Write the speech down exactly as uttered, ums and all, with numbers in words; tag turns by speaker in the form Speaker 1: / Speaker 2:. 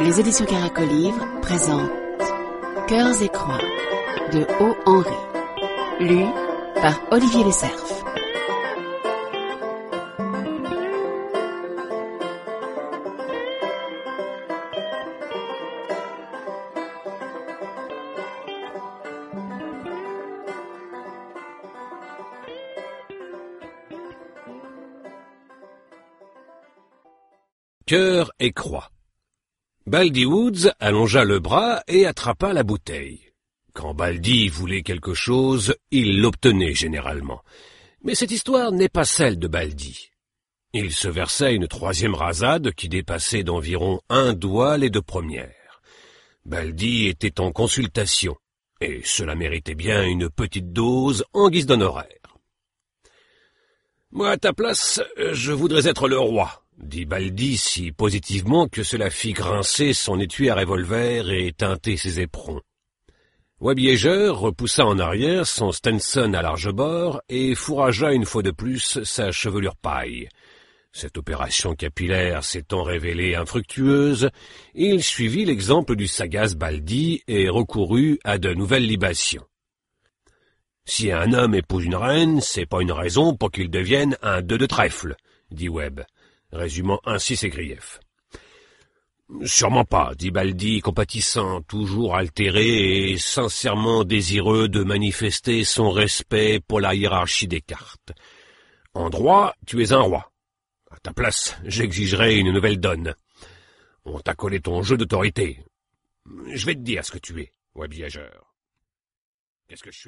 Speaker 1: Les éditions Caracol-Livre présentent Cœurs et Croix de O. Henry, lu par Olivier Lecerf.
Speaker 2: Cœurs et Croix. Baldy Woods allongea le bras et attrapa la bouteille. Quand Baldy voulait quelque chose, il l'obtenait généralement. Mais cette histoire n'est pas celle de Baldy. Il se versa une troisième rasade qui dépassait d'environ un doigt les deux premières. Baldy était en consultation, et cela méritait bien une petite dose en guise d'honoraire. « Moi, à ta place, je voudrais être le roi », dit Baldy si positivement que cela fit grincer son étui à revolver et teinter ses éperons. Webb Yeager repoussa en arrière son Stenson à large bord et fourragea une fois de plus sa chevelure paille. Cette opération capillaire s'étant révélée infructueuse, il suivit l'exemple du sagace Baldy et recourut à de nouvelles libations. Si un homme épouse une reine, c'est pas une raison pour qu'il devienne un deux de trèfle, dit Webb, résumant ainsi ses griefs. « Sûrement pas, dit Baldy, compatissant, toujours altéré et sincèrement désireux de manifester son respect pour la hiérarchie des cartes. En droit, tu es un roi. À ta place, j'exigerai une nouvelle donne. On t'a collé ton jeu d'autorité. Je vais te dire ce que tu es, Webb Yeager. Qu'est-ce que je suis ?